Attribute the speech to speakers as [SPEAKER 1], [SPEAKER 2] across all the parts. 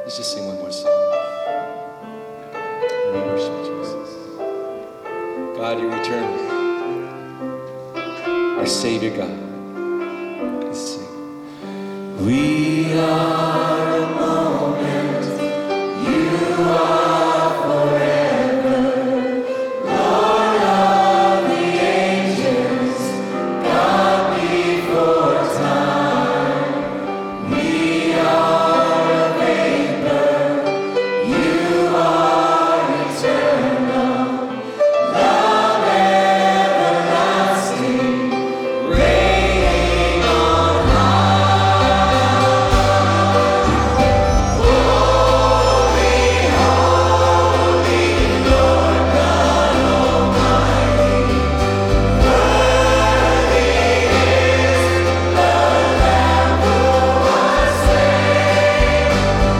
[SPEAKER 1] Let's just sing one more song. We worship Jesus. God, you're eternal. Our Savior God. Let's sing. We are a moment. You are forever. Lord of the ages. God before time. We are a vapor. You are eternal. Love everlasting. Reigning on high. Holy, holy, Lord God Almighty. Worthy is the Lamb who was slain.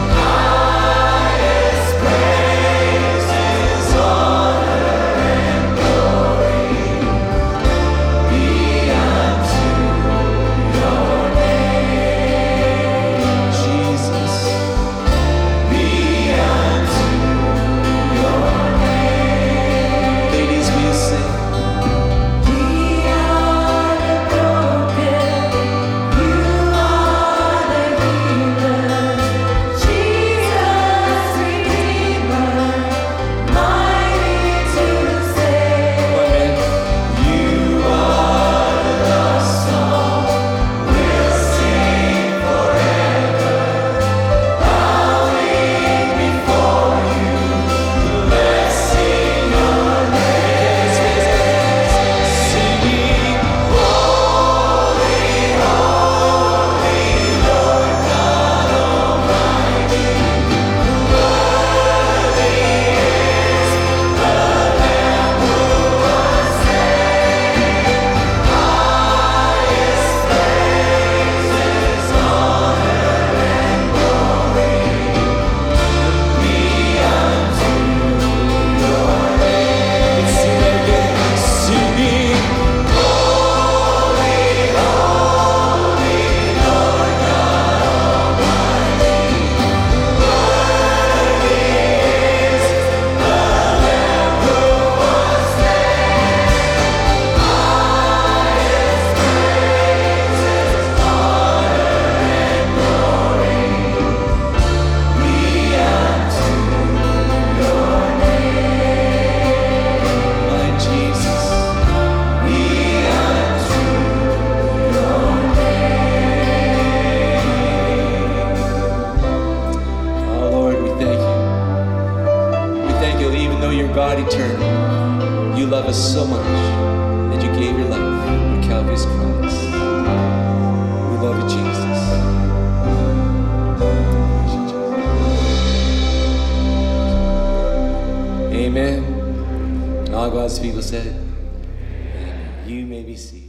[SPEAKER 1] Highest praises, honor, and glory be unto your name, Jesus. Be unto your name. Ladies, we sing. We are the broken. You are the healer. Jesus, Redeemer, mighty to save. You are the lost song. We'll sing forever. Bowing before you, blessing your name. Singing, holy, holy, Lord God Almighty. Worthy is the Lamb who was slain. Highest praises, honor, and glory be unto your name. Let's sing that again. Singing, holy, holy, Lord God Almighty. Worthy is the Lamb who was slain. Highest praises, honor, and glory be unto your name. My Jesus, be unto your name. Oh Lord, we thank you. We thank you that even though you're God eternal, you love us so much that you gave your life on Calvary's cross. We love you, Jesus. Amen. And all God's people said, you may be seated.